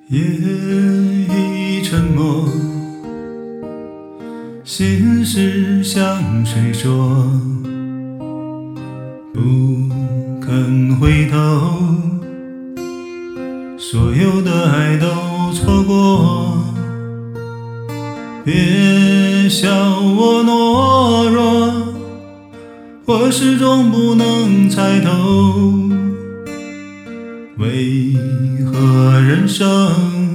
夜已沉默，心事向谁说？不肯回头，所有的爱都错过。别笑我懦弱，我始终不能猜透，为何人生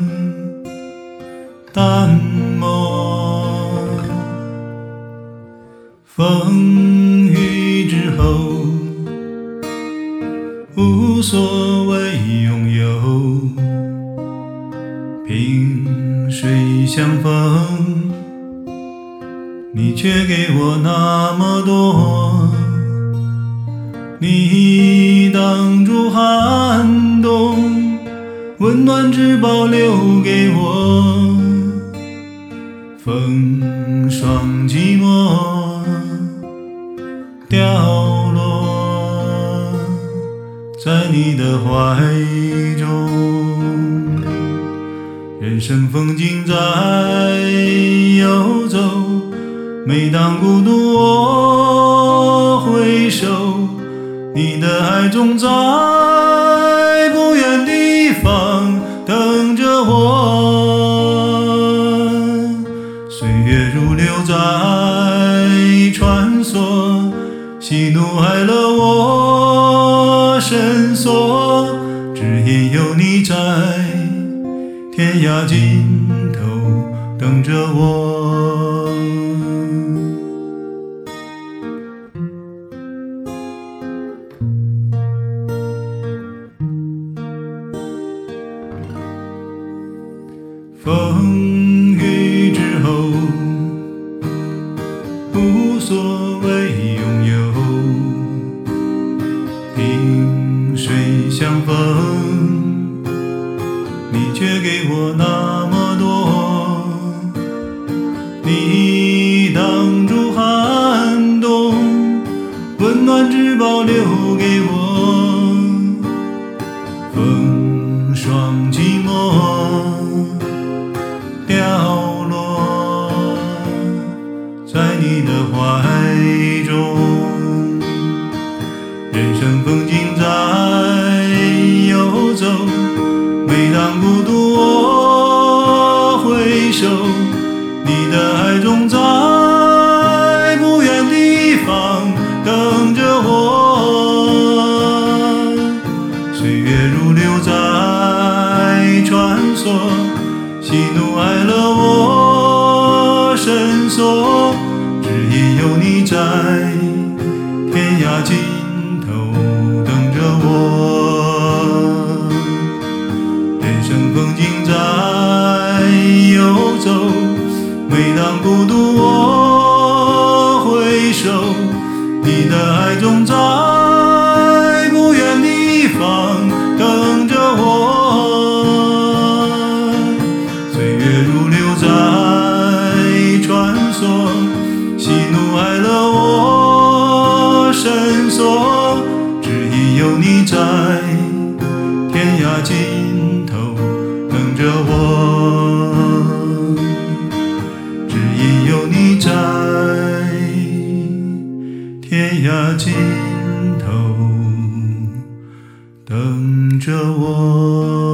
淡漠？风雨之后，无所谓拥有，萍水相逢，你却给我那么多。你挡住寒冬，温暖只保留给我，风霜寂寞掉落在你的怀中。人生风景在游走，每当孤独我回首，你的爱总在不远地方等着我。岁月如流在穿梭，喜怒哀乐我深锁，只因有你在天涯尽头等着我。风雨之后，无所谓拥有，萍水相逢，你却给我那么多。你挡住寒冬，温暖只保留给我，风霜寂寞掉落在你的怀中。人生风景在游走，每当孤独我回首，你的爱总在不远地方等着我。岁月如流在穿梭，喜怒哀乐我深锁，只因有你在天涯尽头等着我。人生风景在游走，每当孤独我回首，你的爱总在不远地方等着我。喜怒哀乐我深锁，只因有你在天涯尽头等着我，只因有你在天涯尽头等着我。